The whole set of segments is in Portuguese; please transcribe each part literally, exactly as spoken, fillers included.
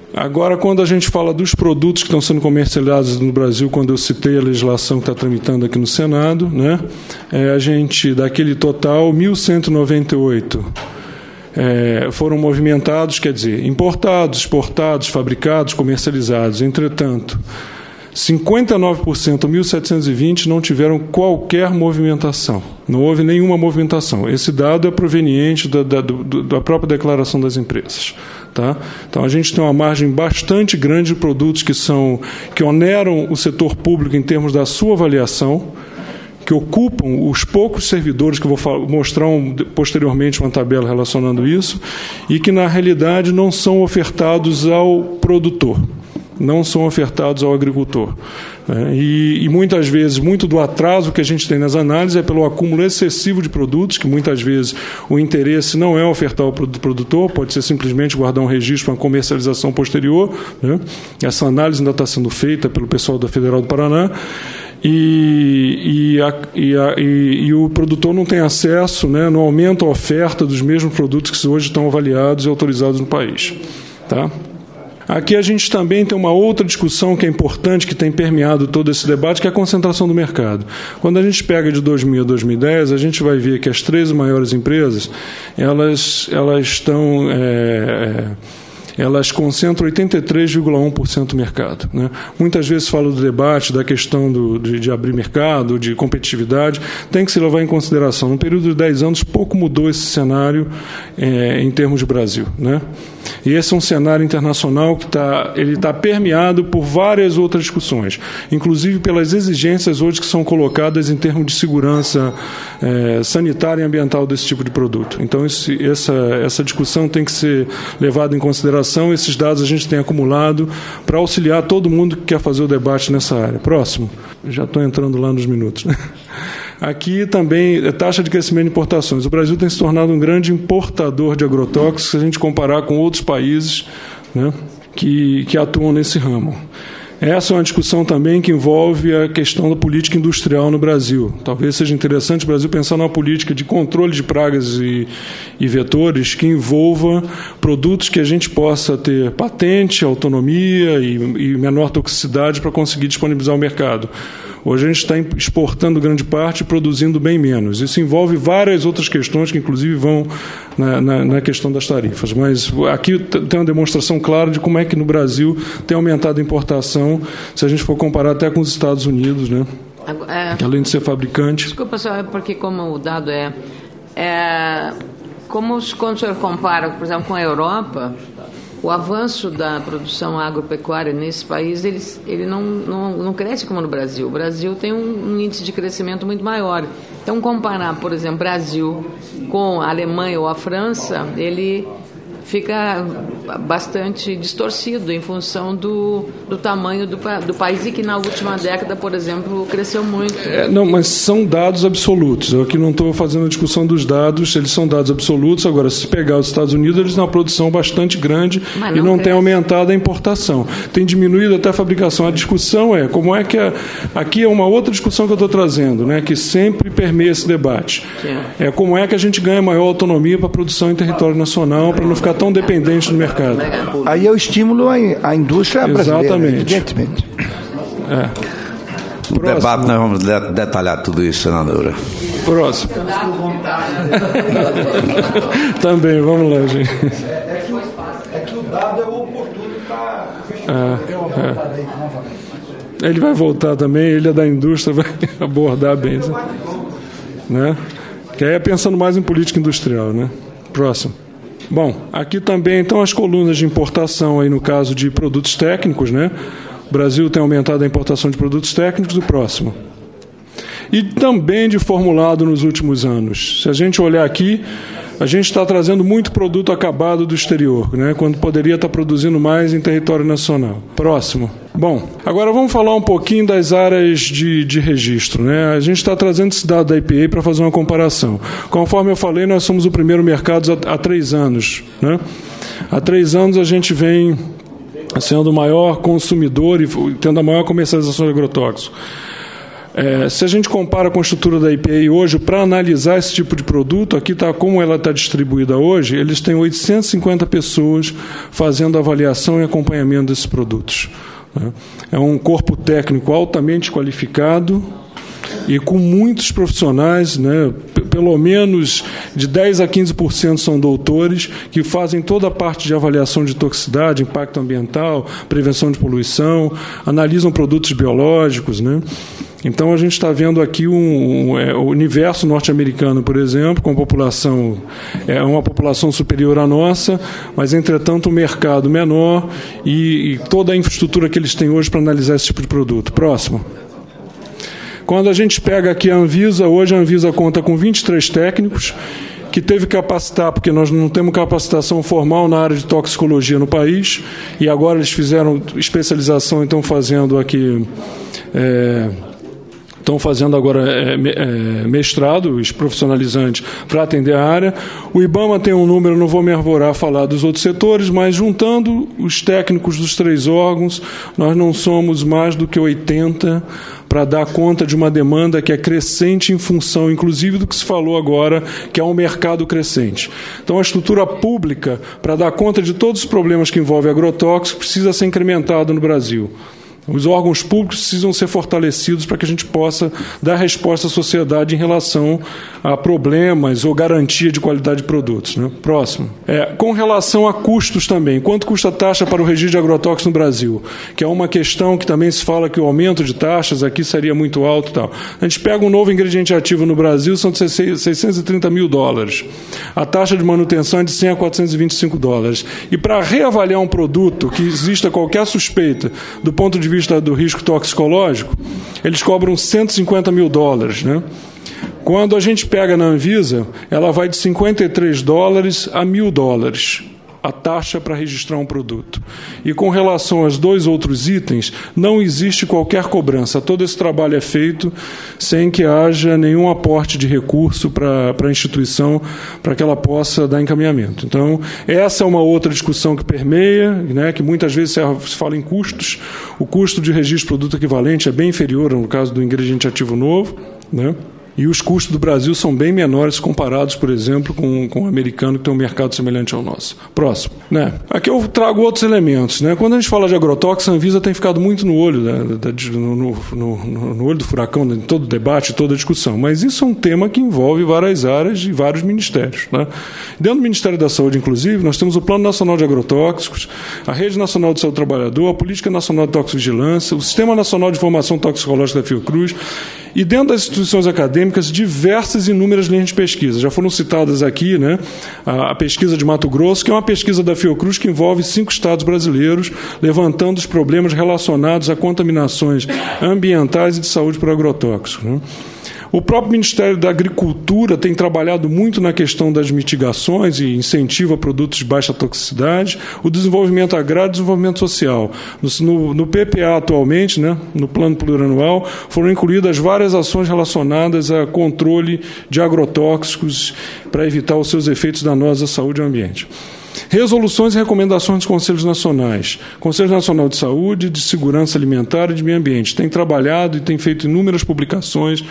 Agora, quando a gente fala dos produtos que estão sendo comercializados no Brasil, quando eu citei a legislação que está tramitando aqui no Senado, né, é, a gente, daquele total, mil cento e noventa e oito é, foram movimentados, quer dizer, importados, exportados, fabricados, comercializados. Entretanto, cinquenta e nove por cento, mil setecentos e vinte, não tiveram qualquer movimentação. Não houve nenhuma movimentação. Esse dado é proveniente da, da, do, da própria declaração das empresas. Tá? Então, a gente tem uma margem bastante grande de produtos que, são, que oneram o setor público em termos da sua avaliação, que ocupam os poucos servidores, que eu vou mostrar um, posteriormente uma tabela relacionando isso, e que, na realidade, não são ofertados ao produtor, não são ofertados ao agricultor. E, e muitas vezes, muito do atraso que a gente tem nas análises é pelo acúmulo excessivo de produtos, que muitas vezes o interesse não é ofertar ao produtor, pode ser simplesmente guardar um registro para uma comercialização posterior, né? Essa análise ainda está sendo feita pelo pessoal da Federal do Paraná, e, e, a, e, a, e, e o produtor não tem acesso, né, não aumenta a oferta dos mesmos produtos que hoje estão avaliados e autorizados no país. Tá? Aqui a gente também tem uma outra discussão que é importante, que tem permeado todo esse debate, que é a concentração do mercado. Quando a gente pega de dois mil a dois mil e dez, a gente vai ver que as treze maiores empresas, elas, elas estão... É, elas concentram oitenta e três vírgula um por cento do mercado. Né? Muitas vezes falo do debate, da questão do, de, de abrir mercado, de competitividade, tem que se levar em consideração. No período de dez anos, pouco mudou esse cenário é, em termos de Brasil. Né? E esse é um cenário internacional que está ele tá permeado por várias outras discussões, inclusive pelas exigências hoje que são colocadas em termos de segurança é, sanitária e ambiental desse tipo de produto. Então, esse, essa, essa discussão tem que ser levada em consideração. Esses dados a gente tem acumulado para auxiliar todo mundo que quer fazer o debate nessa área. Próximo. Já estou entrando lá nos minutos. Né? Aqui também, taxa de crescimento de importações. O Brasil tem se tornado um grande importador de agrotóxicos, se a gente comparar com outros países, né, que, que atuam nesse ramo. Essa é uma discussão também que envolve a questão da política industrial no Brasil. Talvez seja interessante o Brasil pensar numa política de controle de pragas e, e vetores que envolva produtos que a gente possa ter patente, autonomia e, e menor toxicidade para conseguir disponibilizar ao mercado. Hoje a gente está exportando grande parte e produzindo bem menos. Isso envolve várias outras questões que, inclusive, vão na, na, na questão das tarifas. Mas aqui tem uma demonstração clara de como é que no Brasil tem aumentado a importação, se a gente for comparar até com os Estados Unidos, né? É, que, além de ser fabricante... Desculpa, só é porque como o dado é... é como quando o senhor compara, por exemplo, com a Europa... O avanço da produção agropecuária nesse país, ele, ele não, não, não cresce como no Brasil. O Brasil tem um, um índice de crescimento muito maior. Então, comparar, por exemplo, Brasil com a Alemanha ou a França, ele fica bastante distorcido em função do, do tamanho do, do país e que na última década, por exemplo, cresceu muito. É, não, mas são dados absolutos. Eu aqui não estou fazendo a discussão dos dados, eles são dados absolutos. Agora, se pegar os Estados Unidos, eles têm uma produção bastante grande não e não tem aumentado a importação. Tem diminuído até a fabricação. A discussão é como é que... A, aqui é uma outra discussão que eu estou trazendo, né, que sempre permeia esse debate. Sim. É como é que a gente ganha maior autonomia para a produção em território nacional, para não ficar tão dependente do mercado. Aí é o estímulo à, à indústria brasileira. Exatamente. Evidentemente. É. No Próximo. Debate nós vamos detalhar tudo isso, senadora. Próximo. Também, vamos lá, gente. É que, é que o dado é oportuno para... É, é. Ele vai voltar também, ele é da indústria, vai abordar bem. Né? Que aí é pensando mais em política industrial, né? Próximo. Bom, aqui também estão as colunas de importação, aí no caso de produtos técnicos, né? O Brasil tem aumentado a importação de produtos técnicos. O próximo. E também de formulado nos últimos anos. Se a gente olhar aqui, a gente está trazendo muito produto acabado do exterior, né? Quando poderia estar produzindo mais em território nacional. Próximo. Bom, agora vamos falar um pouquinho das áreas de, de registro, né? A gente está trazendo esse dado da I P A para fazer uma comparação. Conforme eu falei, nós somos o primeiro mercado há, há três anos, né? Há três anos a gente vem sendo o maior consumidor e tendo a maior comercialização de agrotóxicos. É, se a gente compara com a estrutura da I P A hoje, para analisar esse tipo de produto, aqui está como ela está distribuída hoje, eles têm oitocentas e cinquenta pessoas fazendo avaliação e acompanhamento desses produtos. Né? É um corpo técnico altamente qualificado e com muitos profissionais, né, p- pelo menos de dez a quinze por cento são doutores, que fazem toda a parte de avaliação de toxicidade, impacto ambiental, prevenção de poluição, analisam produtos biológicos, né? Então, a gente está vendo aqui um, um, é, o universo norte-americano, por exemplo, com população, é uma população superior à nossa, mas, entretanto, um mercado menor e, e toda a infraestrutura que eles têm hoje para analisar esse tipo de produto. Próximo. Quando a gente pega aqui a Anvisa, hoje a Anvisa conta com vinte e três técnicos, que teve que capacitar, porque nós não temos capacitação formal na área de toxicologia no país, e agora eles fizeram especialização e estão fazendo aqui... É, Estão fazendo agora é, é, mestrado, os profissionalizantes, para atender a área. O IBAMA tem um número, não vou me arvorar a falar dos outros setores, mas juntando os técnicos dos três órgãos, nós não somos mais do que oitenta para dar conta de uma demanda que é crescente em função, inclusive, do que se falou agora, que é um mercado crescente. Então, a estrutura pública, para dar conta de todos os problemas que envolvem agrotóxicos, precisa ser incrementada no Brasil. Os órgãos públicos precisam ser fortalecidos para que a gente possa dar resposta à sociedade em relação a problemas ou garantia de qualidade de produtos. Né? Próximo. É, com relação a custos também. Quanto custa a taxa para o registro de agrotóxicos no Brasil? Que é uma questão que também se fala que o aumento de taxas aqui seria muito alto e tal. A gente pega um novo ingrediente ativo no Brasil, são de seiscentos e trinta mil dólares. A taxa de manutenção é de cem a quatrocentos e vinte e cinco dólares. E para reavaliar um produto que exista qualquer suspeita do ponto de vista do risco toxicológico, eles cobram cento e cinquenta mil dólares. Né? Quando a gente pega na Anvisa, ela vai de cinquenta e três dólares a mil dólares, a taxa para registrar um produto. E com relação aos dois outros itens, não existe qualquer cobrança. Todo esse trabalho é feito sem que haja nenhum aporte de recurso para, para a instituição, para que ela possa dar encaminhamento. Então, essa é uma outra discussão que permeia, né, que muitas vezes se fala em custos. O custo de registro de produto equivalente é bem inferior no caso do ingrediente ativo novo, né? E os custos do Brasil são bem menores comparados, por exemplo, com, com o americano, que tem um mercado semelhante ao nosso. Próximo. Né? Aqui eu trago outros elementos. Né? Quando a gente fala de agrotóxicos, a Anvisa tem ficado muito no olho, né? no, no, no, no olho do furacão, em todo o debate, toda a discussão. Mas isso é um tema que envolve várias áreas e vários ministérios. Né? Dentro do Ministério da Saúde, inclusive, nós temos o Plano Nacional de Agrotóxicos, a Rede Nacional de Saúde do Trabalhador, a Política Nacional de Toxivigilância, o Sistema Nacional de Informação Toxicológica da Fiocruz, e dentro das instituições acadêmicas, diversas e inúmeras linhas de pesquisa. Já foram citadas aqui, né, a, a pesquisa de Mato Grosso, que é uma pesquisa da Fiocruz que envolve cinco estados brasileiros, levantando os problemas relacionados a contaminações ambientais e de saúde por agrotóxicos. Né? O próprio Ministério da Agricultura tem trabalhado muito na questão das mitigações e incentivo a produtos de baixa toxicidade, o desenvolvimento agrário e o desenvolvimento social. No, no P P A atualmente, né, no Plano Plurianual, foram incluídas várias ações relacionadas a controle de agrotóxicos para evitar os seus efeitos danosos à saúde e ao ambiente. Resoluções e recomendações dos Conselhos Nacionais. Conselho Nacional de Saúde, de Segurança Alimentar e de Meio Ambiente. Tem trabalhado e tem feito inúmeras publicações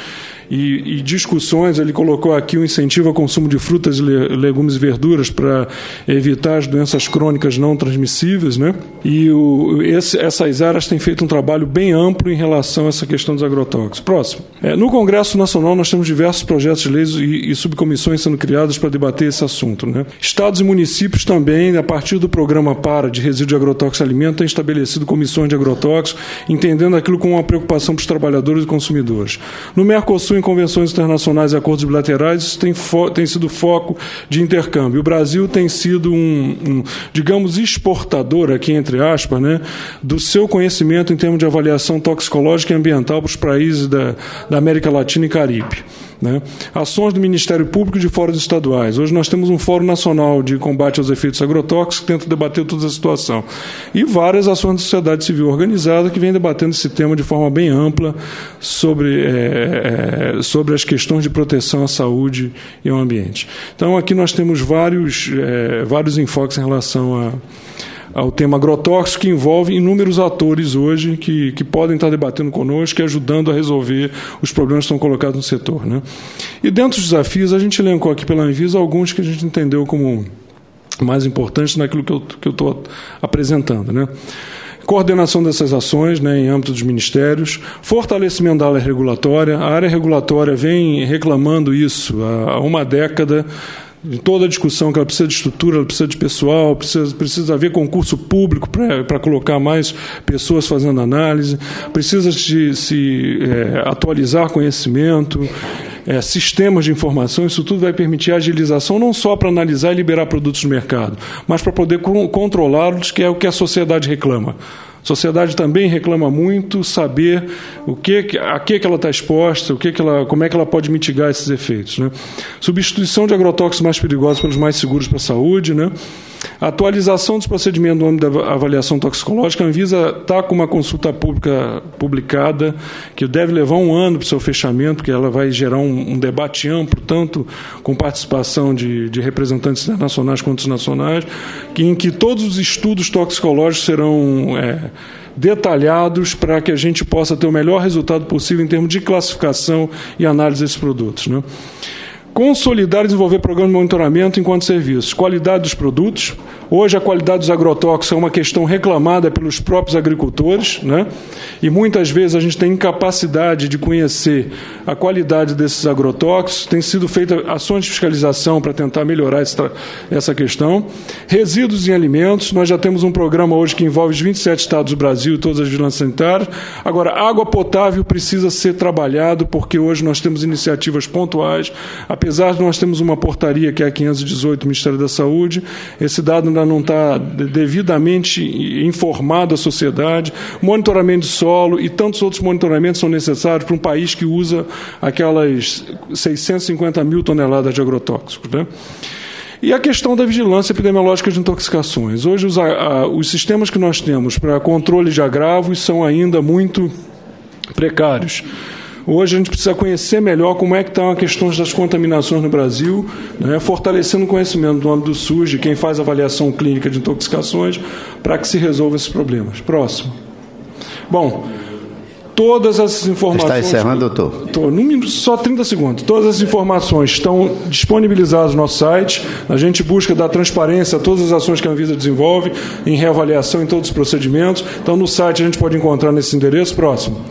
e, e discussões. Ele colocou aqui o incentivo ao consumo de frutas, legumes e verduras para evitar as doenças crônicas não transmissíveis. Né? E o, esse, essas áreas têm feito um trabalho bem amplo em relação a essa questão dos agrotóxicos. Próximo. É, no Congresso Nacional, nós temos diversos projetos de leis e, e subcomissões sendo criadas para debater esse assunto. Né? Estados e municípios também, a partir do programa PARA de resíduo de agrotóxico e alimento, têm estabelecido comissões de agrotóxicos, entendendo aquilo como uma preocupação para os trabalhadores e consumidores. No Mercosul, em convenções internacionais e acordos bilaterais, isso tem, fo- tem sido foco de intercâmbio. O Brasil tem sido um, um, digamos, exportador, aqui entre aspas, né, do seu conhecimento em termos de avaliação toxicológica e ambiental para os países da, da América Latina e Caribe. Né? Ações do Ministério Público e de fóruns estaduais. Hoje nós temos um Fórum Nacional de Combate aos Efeitos Agrotóxicos que tenta debater toda a situação. E várias ações da sociedade civil organizada que vem debatendo esse tema de forma bem ampla sobre, é, é, sobre as questões de proteção à saúde e ao ambiente. Então aqui nós temos vários, é, vários enfoques em relação a ao tema agrotóxico, que envolve inúmeros atores hoje que, que podem estar debatendo conosco e ajudando a resolver os problemas que estão colocados no setor, né? E dentro dos desafios, a gente elencou aqui pela Anvisa alguns que a gente entendeu como mais importantes naquilo que eu que eu estou apresentando, né? Coordenação dessas ações, né, em âmbito dos ministérios, fortalecimento da área regulatória. A área regulatória vem reclamando isso há uma década, de toda a discussão que ela precisa de estrutura, ela precisa de pessoal, precisa, precisa haver concurso público para colocar mais pessoas fazendo análise, precisa de se é, atualizar conhecimento, é, sistemas de informação. Isso tudo vai permitir a agilização não só para analisar e liberar produtos no mercado, mas para poder controlá-los, que é o que a sociedade reclama. A sociedade também reclama muito saber o que, a que, que ela está exposta, o que que ela, como é que ela pode mitigar esses efeitos, né? Substituição de agrotóxicos mais perigosos pelos mais seguros para a saúde, né? Atualização dos procedimentos no âmbito da avaliação toxicológica. A Anvisa está com uma consulta pública publicada, que deve levar um ano para o seu fechamento, porque ela vai gerar um, um debate amplo, tanto com participação de, de representantes internacionais quanto nacionais, que, em que todos os estudos toxicológicos serão é, detalhados para que a gente possa ter o melhor resultado possível em termos de classificação e análise desses produtos, né? Consolidar e desenvolver programas de monitoramento enquanto serviços. Qualidade dos produtos. Hoje, a qualidade dos agrotóxicos é uma questão reclamada pelos próprios agricultores, né? E muitas vezes a gente tem incapacidade de conhecer a qualidade desses agrotóxicos. Tem sido feitas ações de fiscalização para tentar melhorar essa, essa questão. Resíduos em alimentos. Nós já temos um programa hoje que envolve os vinte e sete estados do Brasil e todas as vigilâncias sanitárias. Agora, água potável precisa ser trabalhado, porque hoje nós temos iniciativas pontuais. Apesar de nós termos uma portaria, que é a quinhentos e dezoito do Ministério da Saúde, esse dado ainda não está devidamente informado à sociedade. Monitoramento de solo e tantos outros monitoramentos são necessários para um país que usa aquelas seiscentos e cinquenta mil toneladas de agrotóxicos, né? E a questão da vigilância epidemiológica de intoxicações. Hoje, os, a, os sistemas que nós temos para controle de agravos são ainda muito precários. Hoje a gente precisa conhecer melhor como é que estão as questões das contaminações no Brasil, né, fortalecendo o conhecimento do âmbito do SUS, de quem faz avaliação clínica de intoxicações, para que se resolvam esses problemas. Próximo. Bom, todas essas informações... Está encerrando, doutor? Estou, num minuto, só trinta segundos. Todas as informações estão disponibilizadas no nosso site. A gente busca dar transparência a todas as ações que a Anvisa desenvolve, em reavaliação em todos os procedimentos. Então, no site a gente pode encontrar nesse endereço. Próximo.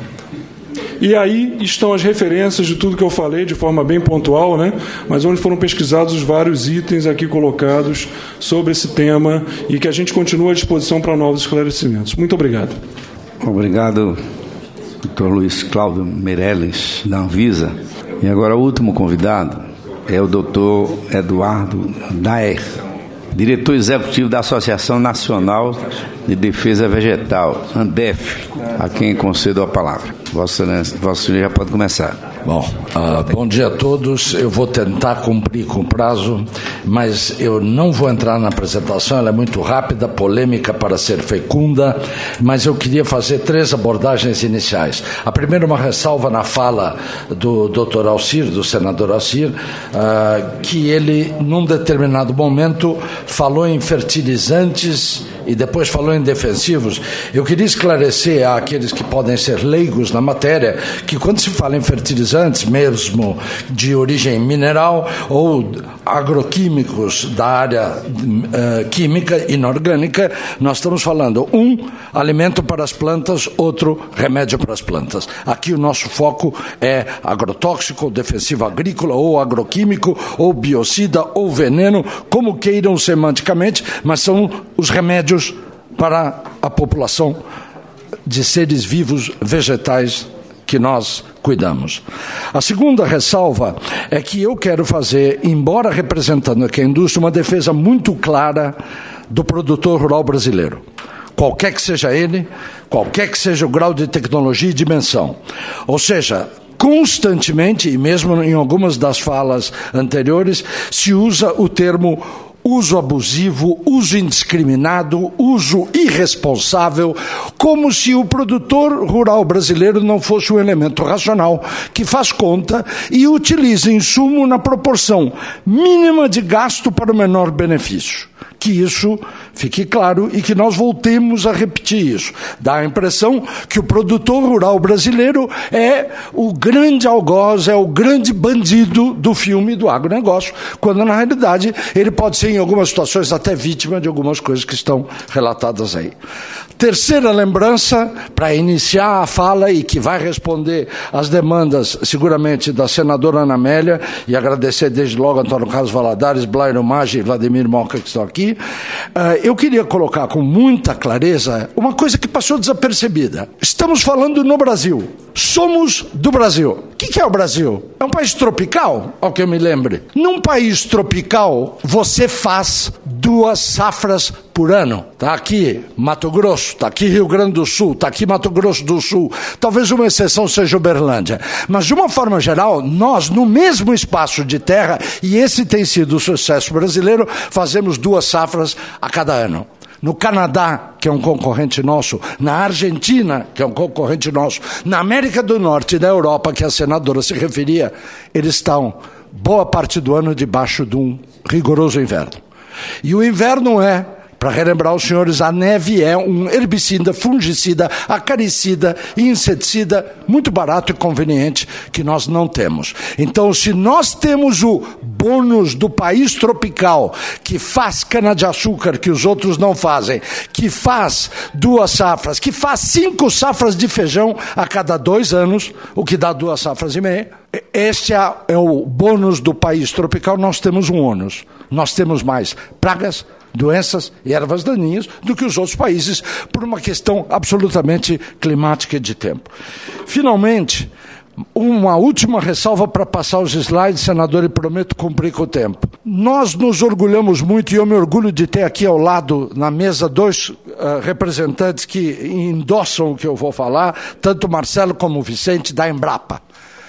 E aí estão as referências de tudo que eu falei, de forma bem pontual, né? Mas onde foram pesquisados os vários itens aqui colocados sobre esse tema e que a gente continua à disposição para novos esclarecimentos. Muito obrigado. Obrigado, doutor Luiz Cláudio Meirelles, da Anvisa. E agora o último convidado é o doutor Eduardo Daer, diretor executivo da Associação Nacional de Defesa Vegetal, ANDEF, a quem concedo a palavra. Vossa Excelência, Vossa Senhoria já pode começar. Bom, uh, bom dia a todos. Eu vou tentar cumprir com o prazo, mas eu não vou entrar na apresentação, ela é muito rápida, polêmica para ser fecunda, mas eu queria fazer três abordagens iniciais. A primeira, uma ressalva na fala do doutor Alcir, do senador Alcir, uh, que ele, num determinado momento, falou em fertilizantes e depois falou em defensivos. Eu queria esclarecer àqueles que podem ser leigos na matéria que quando se fala em fertilizantes, mesmo de origem mineral ou agroquímicos da área uh, química inorgânica, nós estamos falando um alimento para as plantas, outro remédio para as plantas. Aqui o nosso foco é agrotóxico, ou defensivo agrícola, ou agroquímico, ou biocida, ou veneno, como queiram semanticamente, mas são os remédios para a população de seres vivos vegetais que nós cuidamos. A segunda ressalva é que eu quero fazer, embora representando aqui a indústria, uma defesa muito clara do produtor rural brasileiro. Qualquer que seja ele, qualquer que seja o grau de tecnologia e dimensão. Ou seja, constantemente, e mesmo em algumas das falas anteriores, se usa o termo uso abusivo, uso indiscriminado, uso irresponsável, como se o produtor rural brasileiro não fosse um elemento racional que faz conta e utiliza insumo na proporção mínima de gasto para o menor benefício. que isso fique claro e que nós voltemos a repetir isso. Dá a impressão que o produtor rural brasileiro é o grande algoz, é o grande bandido do filme do agronegócio, quando na realidade ele pode ser em algumas situações até vítima de algumas coisas que estão relatadas aí. Terceira lembrança, para iniciar a fala e que vai responder às demandas, seguramente, da senadora Ana Amélia, e agradecer desde logo Antônio Carlos Valadares, Blairo Maggi e Vladimir Moca que estão aqui, uh, eu queria colocar com muita clareza uma coisa que passou desapercebida. Estamos falando no Brasil. Somos do Brasil. O que, que é o Brasil? É um país tropical, ao que eu me lembre. Num país tropical, você faz duas safras por ano. Está aqui Mato Grosso, está aqui Rio Grande do Sul, está aqui Mato Grosso do Sul. Talvez uma exceção seja Uberlândia. Mas, de uma forma geral, nós, no mesmo espaço de terra, e esse tem sido o sucesso brasileiro, fazemos duas safras a cada ano. No Canadá, que é um concorrente nosso, na Argentina, que é um concorrente nosso, na América do Norte e na Europa, que a senadora se referia, eles estão boa parte do ano debaixo de um rigoroso inverno. E o inverno é, para relembrar os senhores, a neve é um herbicida, fungicida, acaricida e inseticida muito barato e conveniente que nós não temos. Então, se nós temos o bônus do país tropical, que faz cana-de-açúcar que os outros não fazem, que faz duas safras, que faz cinco safras de feijão a cada dois anos, o que dá duas safras e meia, este é, é o bônus do país tropical. Nós temos um ônus. Nós temos mais pragas, doenças e ervas daninhas do que os outros países, por uma questão absolutamente climática e de tempo. Finalmente, uma última ressalva para passar os slides, senador, e prometo cumprir com o tempo. Nós nos orgulhamos muito, e eu me orgulho de ter aqui ao lado, na mesa, dois uh, representantes que endossam o que eu vou falar, tanto o Marcelo como o Vicente, da Embrapa.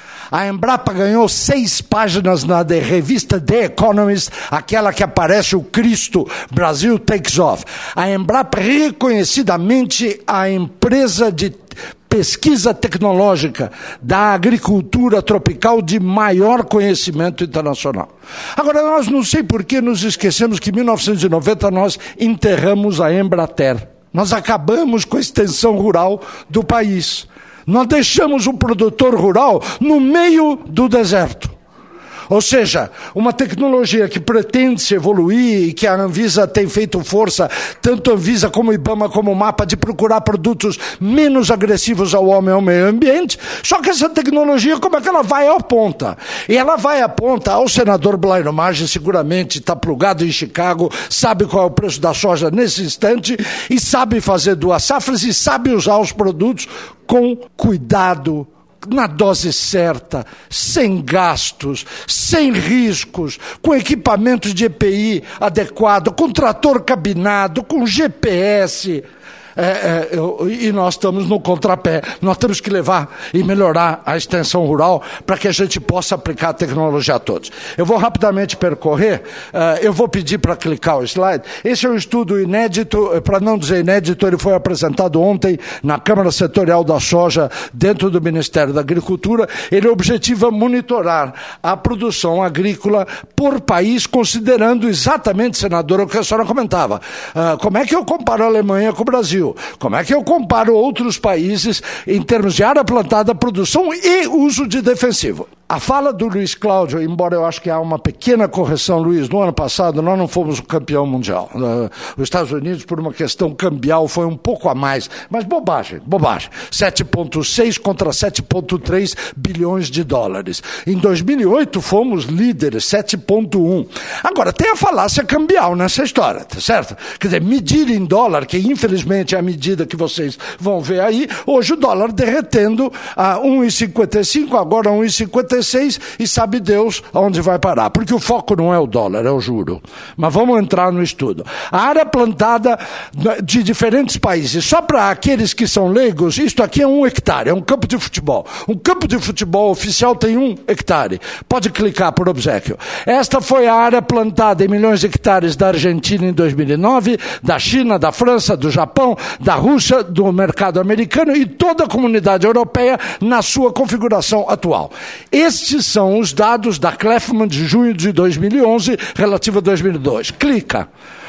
A Embrapa ganhou seis páginas na de, revista The Economist, aquela que aparece o Cristo, Brasil Takes Off. A Embrapa, reconhecidamente a empresa de pesquisa tecnológica da agricultura tropical de maior conhecimento internacional. Agora, nós não sei por que nos esquecemos que em mil novecentos e noventa nós enterramos a Embrater. Nós acabamos com a extensão rural do país. Nós deixamos o produtor rural no meio do deserto. Ou seja, uma tecnologia que pretende se evoluir e que a Anvisa tem feito força, tanto a Anvisa como o IBAMA, como o MAPA, de procurar produtos menos agressivos ao homem e ao meio ambiente. Só que essa tecnologia, como é que ela vai à ponta? E ela vai à ponta, ao senador Blairo Maggi, seguramente está plugado em Chicago, sabe qual é o preço da soja nesse instante, e sabe fazer duas safras e sabe usar os produtos com cuidado, na dose certa, sem gastos, sem riscos, com equipamentos de E P I adequado, com trator cabinado, com G P S. É, é, eu, e nós estamos no contrapé. Nós temos que levar e melhorar a extensão rural para que a gente possa aplicar a tecnologia a todos. Eu vou rapidamente percorrer, uh, eu vou pedir para clicar o slide. Esse é um estudo inédito, para não dizer inédito, ele foi apresentado ontem na Câmara Setorial da Soja, dentro do Ministério da Agricultura. Ele objetiva monitorar a produção agrícola por país, considerando exatamente, senadora, o que a senhora comentava. Uh, como é que eu comparo a Alemanha com o Brasil? Como é que eu comparo outros países em termos de área plantada, produção e uso de defensivo? A fala do Luiz Cláudio, embora eu acho que há uma pequena correção, Luiz, no ano passado nós não fomos o campeão mundial. Uh, os Estados Unidos, por uma questão cambial, foi um pouco a mais. Mas bobagem, bobagem. sete vírgula seis contra sete vírgula três bilhões de dólares. Em dois mil e oito fomos líderes, sete vírgula um. Agora, tem a falácia cambial nessa história, tá certo? Quer dizer, medir em dólar, que infelizmente é a medida que vocês vão ver aí, hoje o dólar derretendo a um vírgula cinquenta e cinco, agora um vírgula cinquenta e seis, e sabe Deus aonde vai parar, porque o foco não é o dólar, é o juro. Mas vamos entrar no estudo. A área plantada de diferentes países, só para aqueles que são leigos, isto aqui é um hectare, é um campo de futebol. Um campo de futebol oficial tem um hectare. Pode clicar por obséquio. Esta foi a área plantada em milhões de hectares da Argentina em dois mil e nove, da China, da França, do Japão, da Rússia, do mercado americano e toda a comunidade europeia na sua configuração atual. Estes são os dados da Kleffman de junho de dois mil e onze, relativo a dois mil e dois. Clica.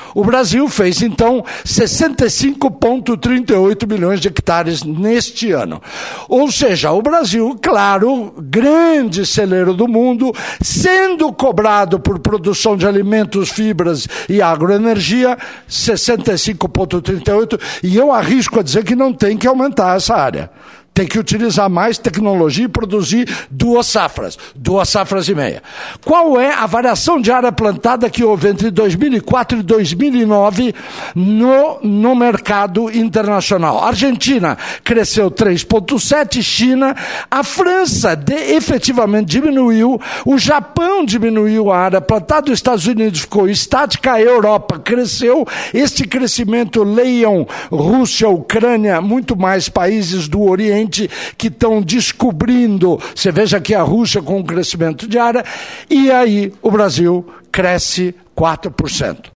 O Brasil fez, então, sessenta e cinco vírgula trinta e oito milhões de hectares neste ano. Ou seja, o Brasil, claro, grande celeiro do mundo, sendo cobrado por produção de alimentos, fibras e agroenergia, sessenta e cinco vírgula trinta e oito, e eu arrisco a dizer que não tem que aumentar essa área. Tem que utilizar mais tecnologia e produzir duas safras, duas safras e meia. Qual é a variação de área plantada que houve entre dois mil e quatro e dois mil e nove no, no mercado internacional? Argentina cresceu três vírgula sete, China, a França de, efetivamente diminuiu, o Japão diminuiu a área plantada, os Estados Unidos ficou estática, a Europa cresceu. Este crescimento, leiam Rússia, Ucrânia, muito mais países do Oriente que estão descobrindo, você veja aqui a Rússia com um crescimento de área, e aí o Brasil cresce quatro por cento.